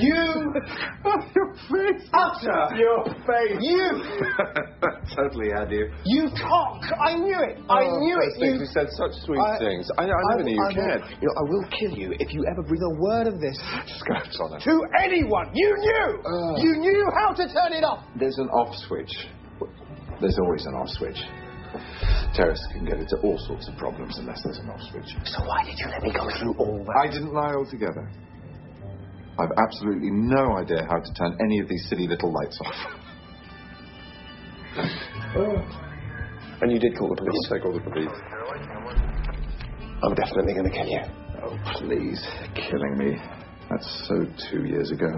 You... Your face. Utter. Your face. You... Totally had you. You cock. I knew it. I knew it. You said such sweet things. I never knew you cared. You know, I will kill you if you ever breathe a word of this. Scraps on it. To anyone. You knew. You knew how to turn it off. There's an off switch. There's always an off switch. Terrorists can get into all sorts of problems unless there's an off switch. So why did you let me go through all that? I didn't lie altogether. I've absolutely no idea how to turn any of these silly little lights off. And you did call the police? I called the police. I'm definitely going to kill you. Oh, please. Killing me. That's so 2 years ago.